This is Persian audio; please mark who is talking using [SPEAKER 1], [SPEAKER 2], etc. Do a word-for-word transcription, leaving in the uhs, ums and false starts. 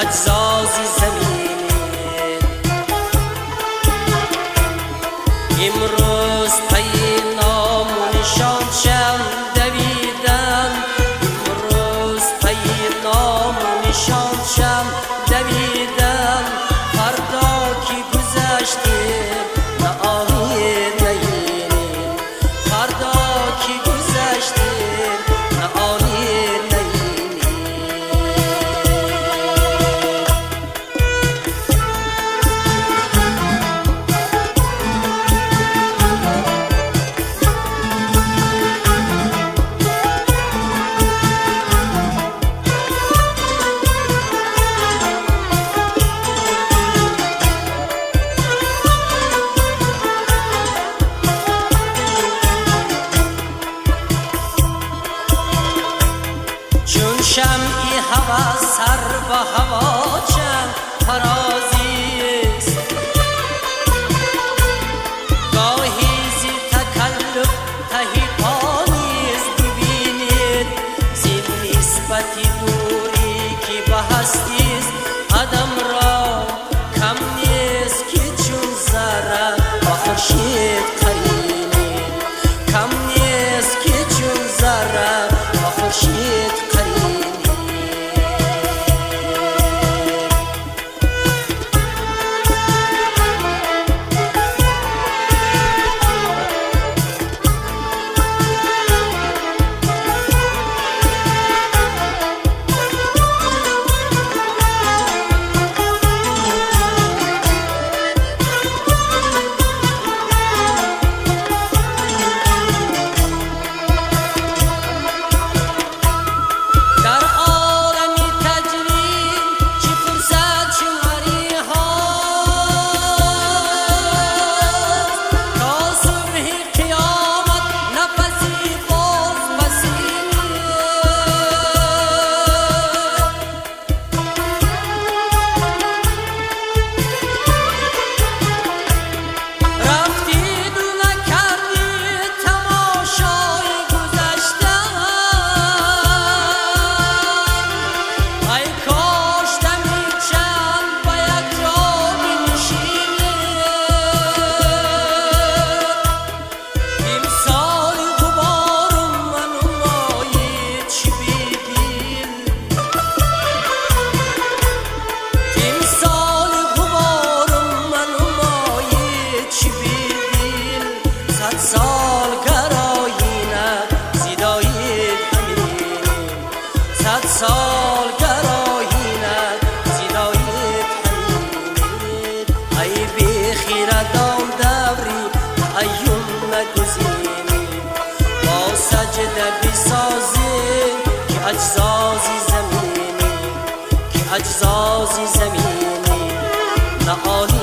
[SPEAKER 1] اجزازی زمینی امروز پی نام و نشان شم دویدن امروز پی نام و نشان شم دویدن فردا کی گذشته نه آنی نیینی فردا کی گذشته نه آنی شمعی هوا سر به هوا چند فرازیست گاهی زی تکلف تهی پانیست ببینید زی نسبتی دوری که به هستیست آدم را کم نیست که چون ذره با خورشید قرینید کم نیست که چون ذره با خورشید سال گرایینه زیدایید همینیم صد سال گرایینه زیدایید همینیم ای بی خیردان دوری ایون نگزینیم با سجده بسازیم که اجزازی زمینیم که اجزازی زمینیم نه آلی